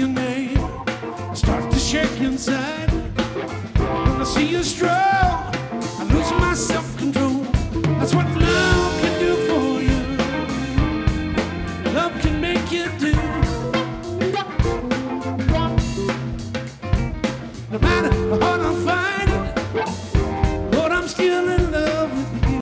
name. I start to shake inside. When I see you strong, I lose my self-control. That's what love